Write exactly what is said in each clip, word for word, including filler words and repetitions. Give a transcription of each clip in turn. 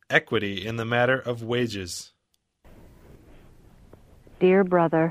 Equity in the matter of wages. Dear brother,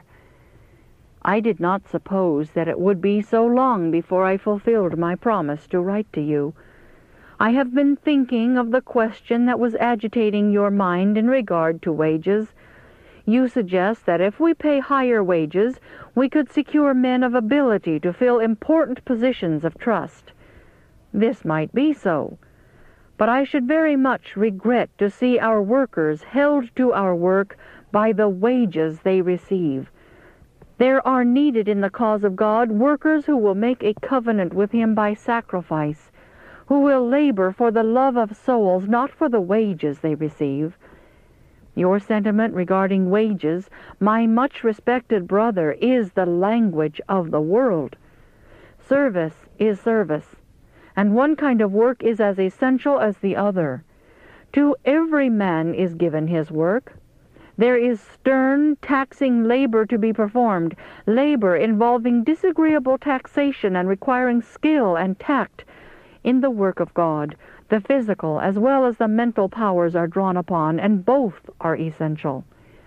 I did not suppose that it would be so long before I fulfilled my promise to write to you. I have been thinking of the question that was agitating your mind in regard to wages. You suggest that if we pay higher wages, we could secure men of ability to fill important positions of trust. This might be so, but I should very much regret to see our workers held to our work by the wages they receive. There are needed in the cause of God workers who will make a covenant with Him by sacrifice, who will labor for the love of souls, not for the wages they receive. Your sentiment regarding wages, my much respected brother, is the language of the world. Service is service, and one kind of work is as essential as the other. To every man is given his work. There is stern, taxing labor to be performed, labor involving disagreeable taxation and requiring skill and tact. In the work of God, the physical as well as the mental powers are drawn upon, and both are essential.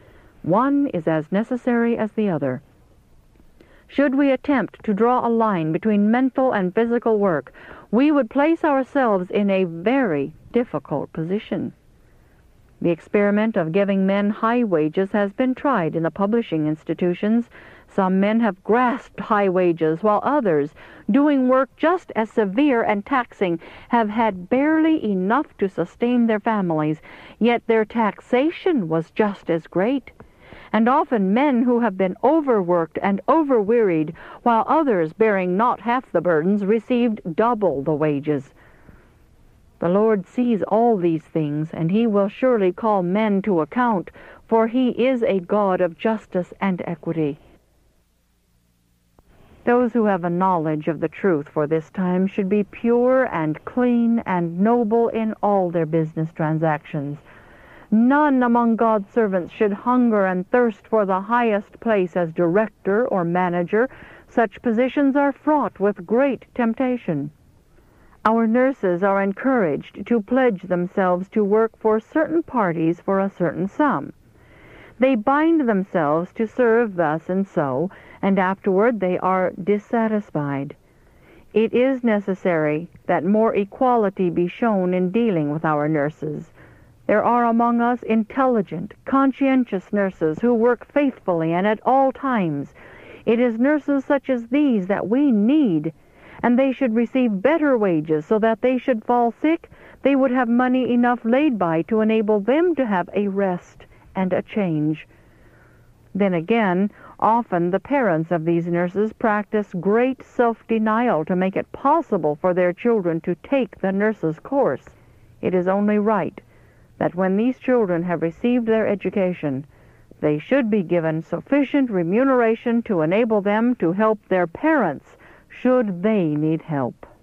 One is as necessary as the other. Should we attempt to draw a line between mental and physical work, we would place ourselves in a very difficult position. The experiment of giving men high wages has been tried in the publishing institutions. Some men have grasped high wages, while others, doing work just as severe and taxing, have had barely enough to sustain their families, yet their taxation was just as great. And often men who have been overworked and overwearied, while others, bearing not half the burdens, received double the wages. The Lord sees all these things, and He will surely call men to account, for He is a God of justice and equity. Those who have a knowledge of the truth for this time should be pure and clean and noble in all their business transactions. None among God's servants should hunger and thirst for the highest place as director or manager. Such positions are fraught with great temptation. Our nurses are encouraged to pledge themselves to work for certain parties for a certain sum. They bind themselves to serve thus and so, and afterward they are dissatisfied. It is necessary that more equality be shown in dealing with our nurses. There are among us intelligent, conscientious nurses who work faithfully and at all times. It is nurses such as these that we need, and they should receive better wages, so that they should fall sick, they would have money enough laid by to enable them to have a rest and a change. Then again, often the parents of these nurses practice great self-denial to make it possible for their children to take the nurse's course. It is only right that when these children have received their education, they should be given sufficient remuneration to enable them to help their parents should they need help.